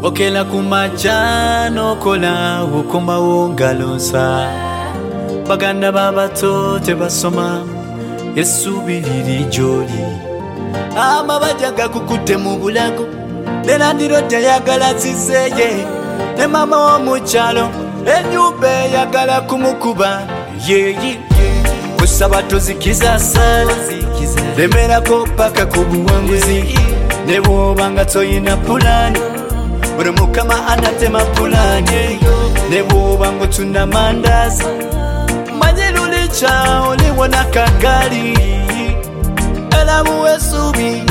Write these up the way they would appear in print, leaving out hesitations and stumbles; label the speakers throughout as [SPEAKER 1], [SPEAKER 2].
[SPEAKER 1] okela kumajano kola ukoma wongalonsa baganda babato tebasoma esubiriri joli ama bajaga kukute mu bulago nenandiro tayagala zizeye ne mama wo mukyalo enyumba yagala kumukuba yeyi kusaba tozikiza sana lemerako paka kubuwanguzi ne bwobanga toyina pulani buli mukama anatema pulani ne bwobanga otunda mandazi manye luli kyawo liwona kagali elamu esubi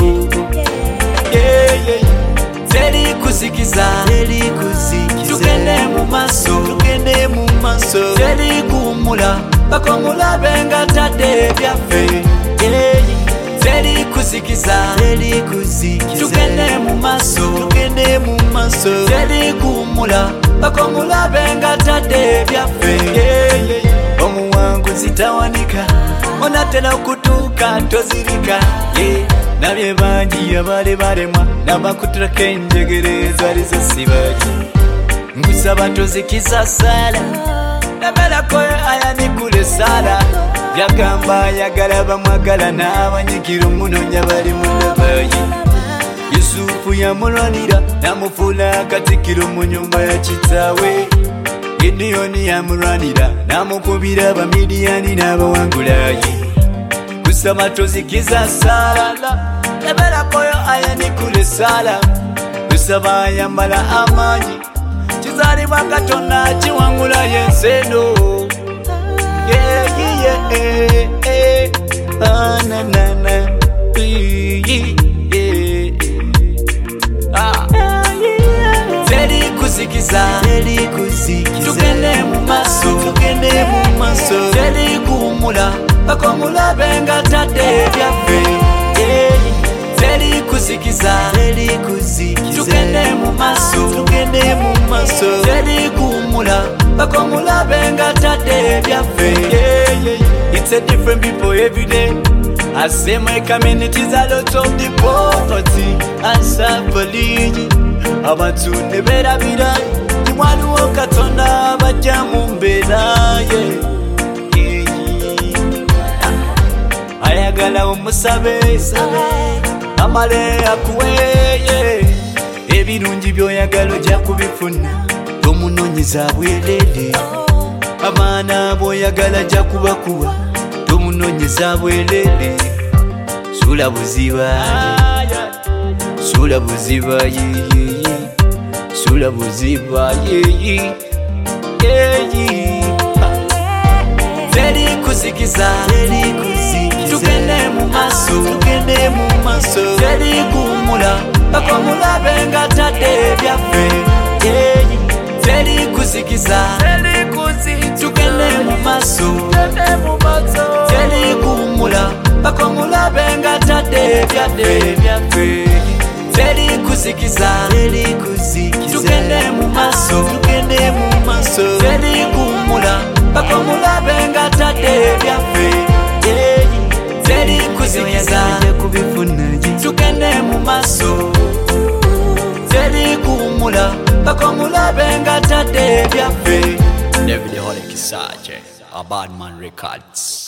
[SPEAKER 1] teri kuzikiza tugende mu maso teri kumula bakomula benga tadde byaffe teri kuzikiza tugende mu maso teri kumula bakomula benga tadde byaffe omuwanguzi tawanika onatera okutuuka tozirika nabye bangi abali balemwa n'abakuturako enjegere ezali zosibaji ngusaba tozikiza sala neberakoyo ayanikule sala yagamba ayagala bamwagala n'abanyikira omunonya bali munabayi yusufu yamulwanira namufuula akatikiro mu nyumba ya kitaawe gidiyoni yamulwanira namukubira abamidiyani n'abawangulayi kusaba tozikiza sala neberakoyo ayanikule sala kusaba ayambala amanyi kizalibwa katonda kiwangula yenseno teri kuzikiza tugende mu maso teri kumula bakomula benga tadde byaffe teri kuzikiza tugende mu maso teri kumula bakomula benga tadde byaffe it's a different people every day. I say my community's a lot of the poverty and suffering. Abantu nebera bira kimwanu okatonda bajja mu mbeera ayagala omusabe amale akuweye ebirungi byoyagala ojja kubifuna tomunonyeza bwerere abaana boyagala jja kubakuba tomunonyeza bwerere sula buziba teri kuzikiza tugende mu maso teri kumula bakomula benga tadde byaffe teri kuzikiza tugende mu maso teri kumula bakomula benga tadde byaffe teri kuzikiza tugende mu maso teri kumula bakomula benga tadde byaffe teri kuzikiza tugende mu maso teri kumula bakomula benga tadde byaffe. David Hole Kisaje, a Badman Records.